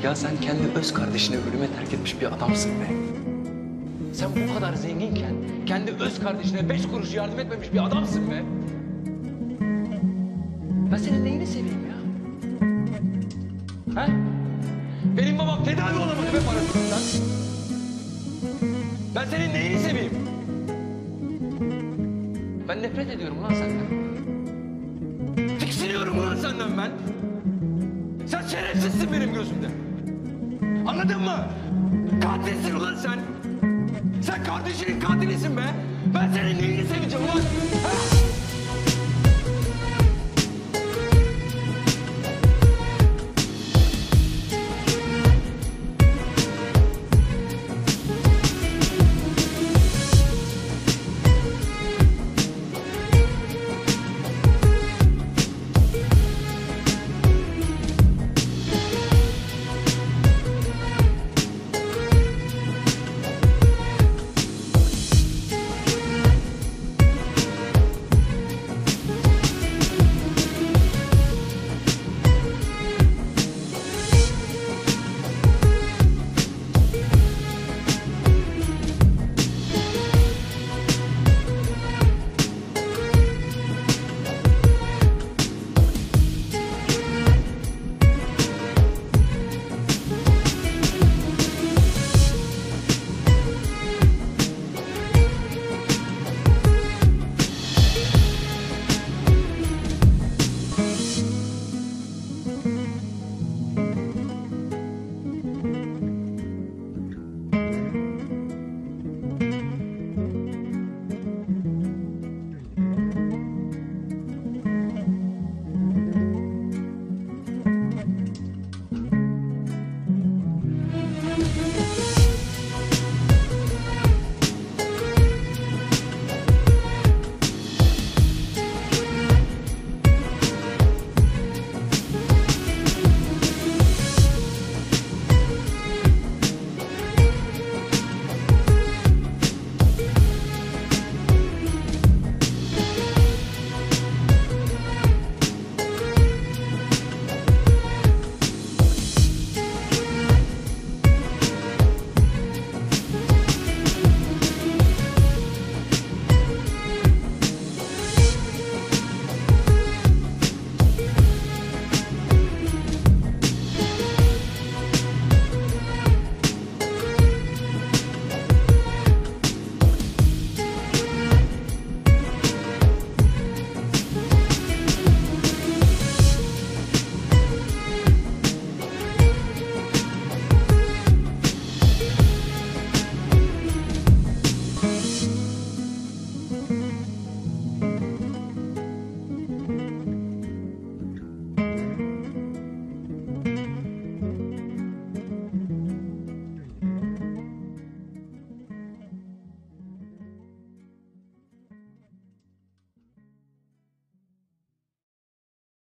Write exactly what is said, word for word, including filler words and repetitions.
Ya sen kendi öz kardeşini ölüme terk etmiş bir adamsın be. Sen bu kadar zenginken kendi öz kardeşine beş kuruş yardım etmemiş bir adamsın be. Ben senin neyini seveyim ya? Ha? Benim babam tedavi olamadı be parasından. Ben senin neyini seveyim? Ben nefret ediyorum ulan senden. Tiksiniyorum ulan senden ben. Sen şerefsizsin benim gözümde. Anladın mı? Katilsin ulan sen. Sen kardeşinin katilisin be. Ben senin neyini seveceğim ulan? Ha?